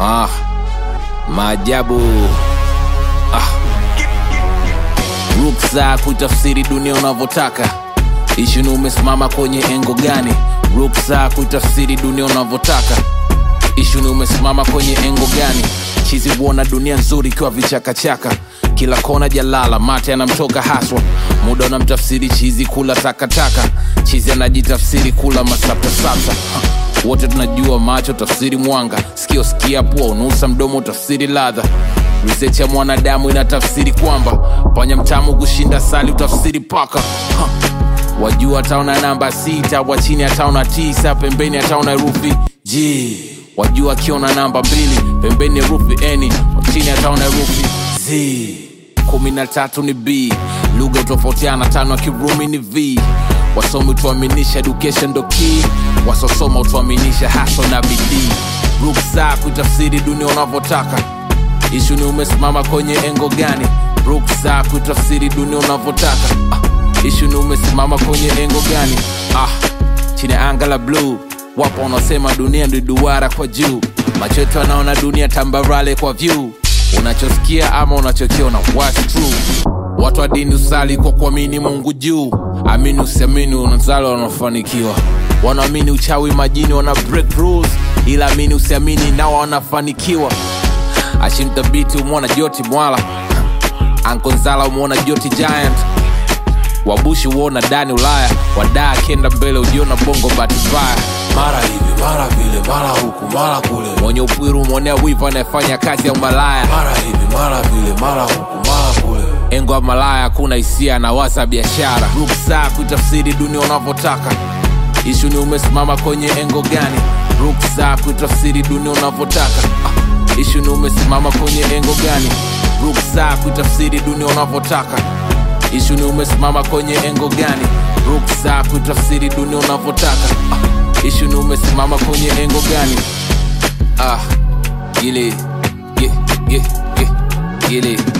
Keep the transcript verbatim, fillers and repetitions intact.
Ah, maajabu. Ah, ruksa kuitafsiri dunia unavyotaka. Ishu ni umesimama kwenye engo gani? Ruksa kuitafsiri dunia unavyotaka. Ishu ni umesimama kwenye engo gani? Chizi huona dunia nzuri kwa vichaka chaka. Kila kona jalala, mate anamtoka haswa. Muda unamtafsiri chizi kula takataka. Chizi anajitafsiri kula masapa sasa. Wote tunajua macho tafsiri mwanga, sikio sikia, pua unusa, mdomo tafsiri ladha. Research ya mwanadamu inatafsiri kwamba panya mtamu kushinda sali utafsiri paka. Ha. Wajua ataona namba sita, wachini ataona tisa, pembeni ataona herufi G. Wajua akiona namba mbili, pembeni herufi N, wachini ataona herufi Z. Kumi na tatu ni B, lugha utofautiana, tano Kirumi ni V. Wasomi utuaminisha education ndo key, wasosoma utuaminisha hustle na bidii. Ruksa kuitafsiri dunia unavyotaka. Ishu ni umesimama kwenye engo gani? Ruksa kuitafsiri dunia unavyotaka. Ah, ishu ni umesimama kwenye engo gani? Ah, chini anga la blue, wapo wanaosema dunia ndio duara kwa juu. Macho yetu yanaona dunia tambarale kwa view. Unachosikia ama unachokiona, what's true? Watu wa dini usali kwa kuamini Mungu juu. Amini usiamini unazalo wanafanikiwa. Wanaamini uchawi majini wana break rules, ila amini usiamini nao wanafanikiwa. Ashim Thabiti umwona Joti Mwala, Ankonzala umwona Joti Giant. Wabushi uona Dani Ulaya, wadaa kenda mbele ujiona bongo batibaya. Mara hivi, mara vile, mara huku, mara kule. Mwenye upwiru umwonea wivu anayefanya kazi ya umalaya. Mara hivi, mara vile, mara huku, mara kule. Engo ya malaya kuna hisia na wasa biashara. Ruksa kuitafsiri dunia unavyotaka. Ishu ni umesimama kwenye engo gani? Ruksa kuitafsiri dunia unavyotaka. Ah, ishu ni umesimama kwenye engo gani? Ruksa kuitafsiri dunia unavyotaka. Ishu ni umesimama kwenye engo gani? Ruksa kuitafsiri dunia unavyotaka. Ah, ishu ni umesimama kwenye engo gani? Ah, gile, ge, ge, ge, gile.